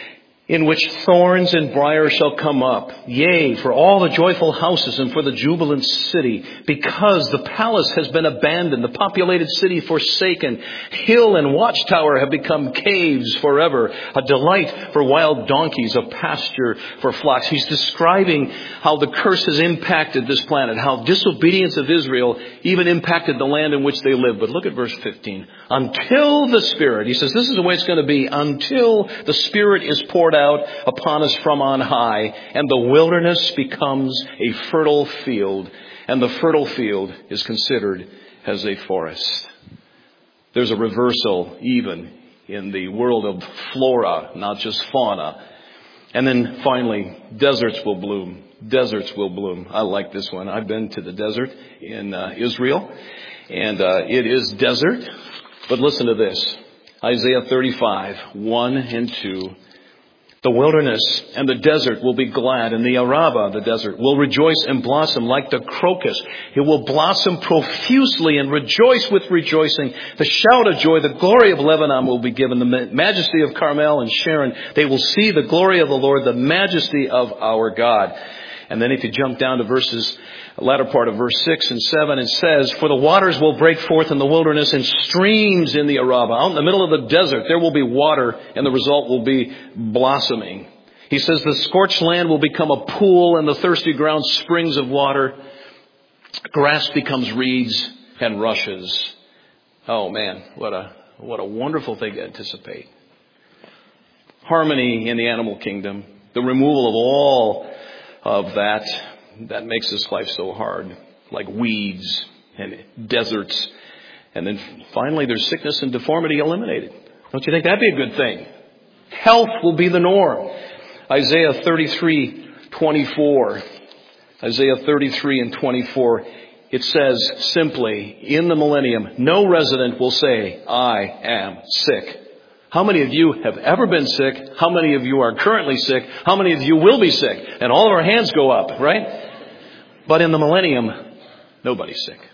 in which thorns and briars shall come up, yea, for all the joyful houses and for the jubilant city, because the palace has been abandoned, the populated city forsaken, hill and watchtower have become caves forever, a delight for wild donkeys, a pasture for flocks. He's describing how the curse has impacted this planet, how disobedience of Israel even impacted the land in which they live. But look at verse fifteen. Until the Spirit, he says this is the way it's going to be, until the Spirit is poured out upon us from on high, and the wilderness becomes a fertile field, and the fertile field is considered as a forest. There's a reversal even in the world of flora, not just fauna. And then finally, deserts will bloom. Deserts will bloom. I like this one. I've been to the desert in uh, Israel, and uh, it is desert. But listen to this. Isaiah thirty-five, one and two. The wilderness and the desert will be glad, and the Arabah, the desert, will rejoice and blossom like the crocus. It will blossom profusely and rejoice with rejoicing. The shout of joy, the glory of Lebanon will be given. The majesty of Carmel and Sharon, they will see the glory of the Lord, the majesty of our God. And then if you jump down to verses, the latter part of verse six and seven, it says, for the waters will break forth in the wilderness and streams in the Arabah. Out in the middle of the desert, there will be water, and the result will be blossoming. He says the scorched land will become a pool, and the thirsty ground springs of water. Grass becomes reeds and rushes. Oh man, what a, what a wonderful thing to anticipate. Harmony in the animal kingdom. The removal of all of that that makes this life so hard, like weeds and deserts. And then finally there's sickness and deformity eliminated. Don't you think that'd be a good thing? Health will be the norm. Isaiah thirty-three twenty-four. Isaiah thirty-three and twenty-four. It says simply, in the millennium, no resident will say, I am sick. How many of you have ever been sick? How many of you are currently sick? How many of you will be sick? And all of our hands go up, right? But in the millennium, nobody's sick.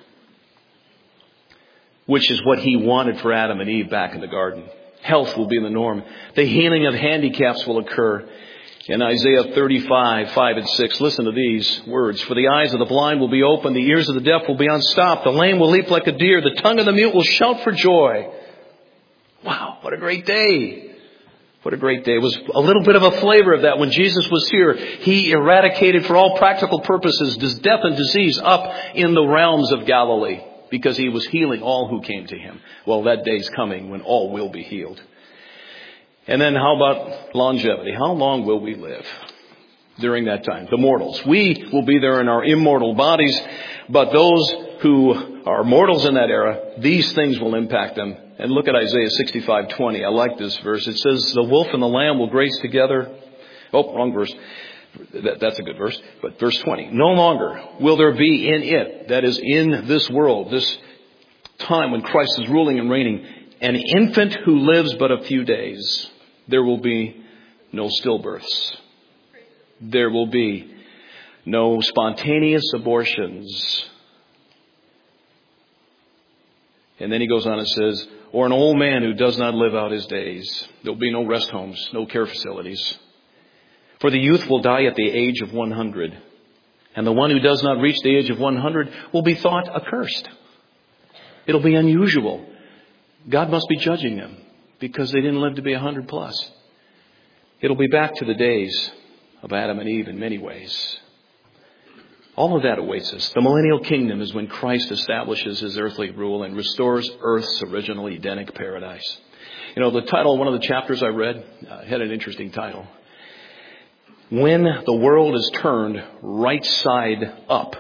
Which is what he wanted for Adam and Eve back in the garden. Health will be the norm. The healing of handicaps will occur. In Isaiah thirty-five, five and six, listen to these words. For the eyes of the blind will be opened, the ears of the deaf will be unstopped, the lame will leap like a deer, the tongue of the mute will shout for joy. Wow, what a great day. What a great day. It was a little bit of a flavor of that when Jesus was here. He eradicated for all practical purposes death and disease up in the realms of Galilee because he was healing all who came to him. Well, that day's coming when all will be healed. And then how about longevity? How long will we live during that time? The mortals. We will be there in our immortal bodies, but those who are mortals in that era, these things will impact them. And look at Isaiah sixty-five twenty. I like this verse. It says, the wolf and the lamb will graze together. Oh, wrong verse. That, that's a good verse. But verse twenty. No longer will there be in it, that is in this world, this time when Christ is ruling and reigning, an infant who lives but a few days. There will be no stillbirths. There will be no spontaneous abortions. And then he goes on and says, or an old man who does not live out his days. There will be no rest homes, no care facilities. For the youth will die at the age of one hundred. And the one who does not reach the age of one hundred will be thought accursed. It'll be unusual. God must be judging them because they didn't live to be one hundred plus. It'll be back to the days of Adam and Eve in many ways. All of that awaits us. The millennial kingdom is when Christ establishes his earthly rule and restores earth's original Edenic paradise. You know, the title of one of the chapters I read uh, had an interesting title. When the world is turned right side up.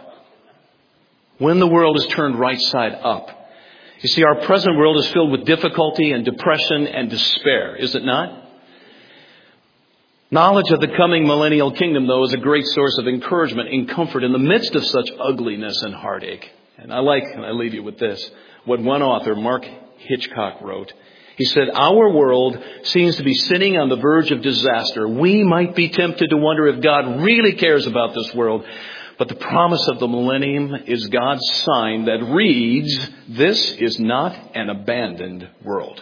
When the world is turned right side up. You see, our present world is filled with difficulty and depression and despair, is it not? Knowledge of the coming millennial kingdom, though, is a great source of encouragement and comfort in the midst of such ugliness and heartache. And I like, and I leave you with this, what one author, Mark Hitchcock, wrote. He said, our world seems to be sitting on the verge of disaster. We might be tempted to wonder if God really cares about this world. But the promise of the millennium is God's sign that reads, this is not an abandoned world.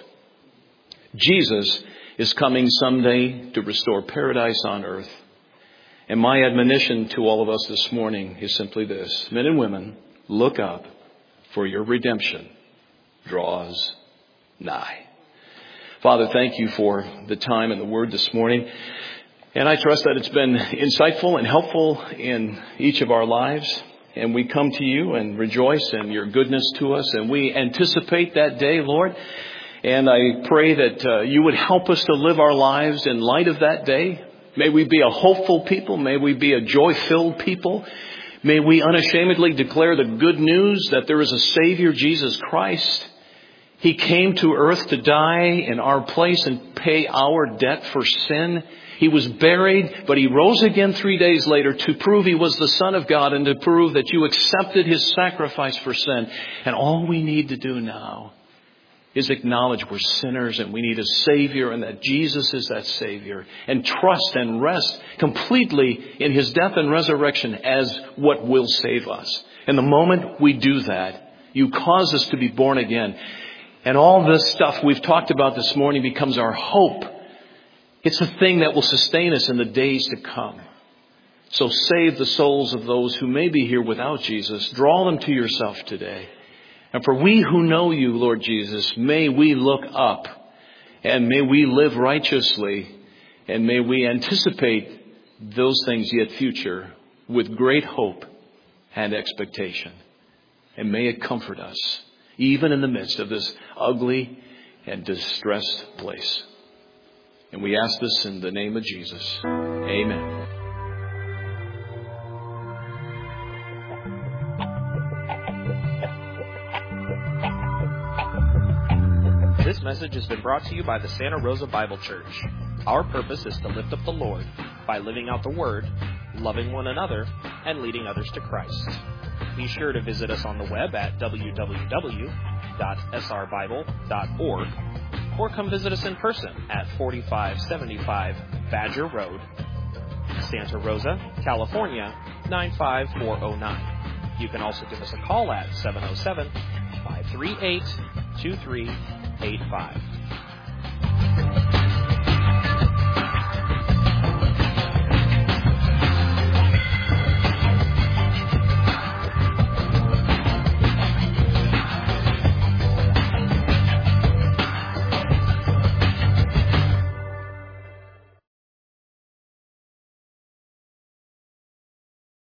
Jesus is coming someday to restore paradise on earth. And my admonition to all of us this morning is simply this. Men and women, look up, for your redemption draws nigh. Father, thank you for the time and the word this morning. And I trust that it's been insightful and helpful in each of our lives. And we come to you and rejoice in your goodness to us. And we anticipate that day, Lord. And I pray that uh, you would help us to live our lives in light of that day. May we be a hopeful people. May we be a joy-filled people. May we unashamedly declare the good news that there is a Savior, Jesus Christ. He came to earth to die in our place and pay our debt for sin. He was buried, but he rose again three days later to prove he was the Son of God and to prove that you accepted his sacrifice for sin. And all we need to do now is acknowledge we're sinners and we need a Savior and that Jesus is that Savior. And trust and rest completely in his death and resurrection as what will save us. And the moment we do that, you cause us to be born again. And all this stuff we've talked about this morning becomes our hope. It's the thing that will sustain us in the days to come. So save the souls of those who may be here without Jesus. Draw them to yourself today. And for we who know you, Lord Jesus, may we look up and may we live righteously and may we anticipate those things yet future with great hope and expectation. And may it comfort us, even in the midst of this ugly and distressed place. And we ask this in the name of Jesus. Amen. This message has been brought to you by the Santa Rosa Bible Church. Our purpose is to lift up the Lord by living out the Word, loving one another, and leading others to Christ. Be sure to visit us on the web at w w w dot s r bible dot org or come visit us in person at forty-five seventy-five Badger Road, Santa Rosa, California, nine five four oh nine. You can also give us a call at seven oh seven, five three eight, two three eight five.